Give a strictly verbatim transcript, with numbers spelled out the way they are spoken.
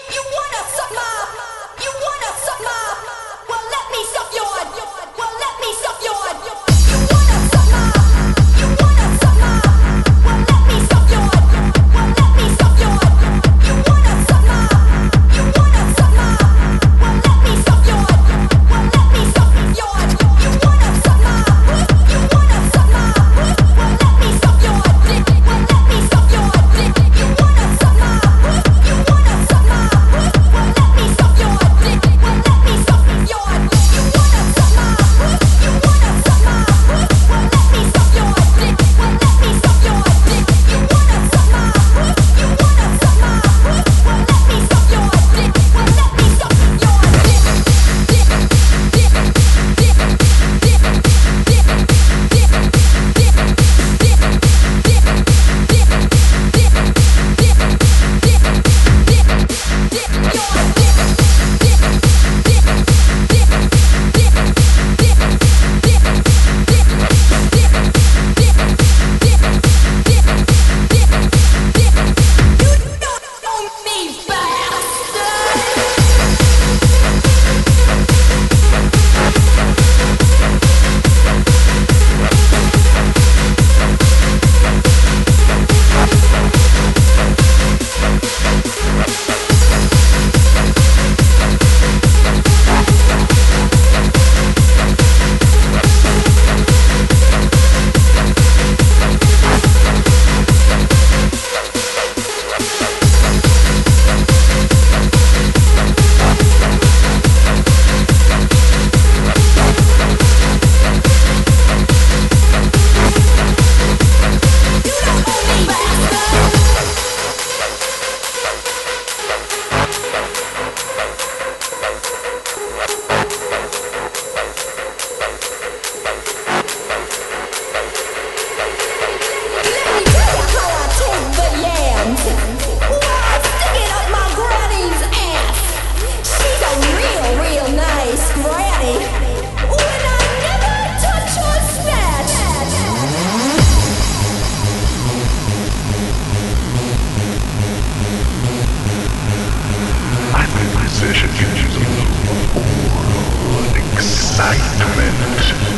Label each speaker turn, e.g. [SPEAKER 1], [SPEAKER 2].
[SPEAKER 1] You wanna suck my, you wanna suck my, well let me suck your, well let me suck your. You wanna suck my, you wanna suck my, well let me suck your, well let me suck your. You wanna suck my, you wanna suck my, well let me suck your, well let me suck your. You wanna suck my, you wanna suck my, well let me suck your dick, well let me suck your dick. You wanna suck my, you wanna suck my, well let me suck your dick, well let me suck your. You wanna suck my, you wanna suck my, well let me suck your dick, well let me suck your dick. You wanna suck my, you wanna suck my, well let me suck your dick, well let me suck your dick, dick, dick, dick, dick, dick, dick, dick, dick, dick, dick, dick, dick, dick, dick, dick, your dick, dick, dick, dick, dick, dick, dick, dick, dick, dick, dick, dick, dick, dick, dick. You don't know me, bastard.
[SPEAKER 2] I'm in possession of excitement.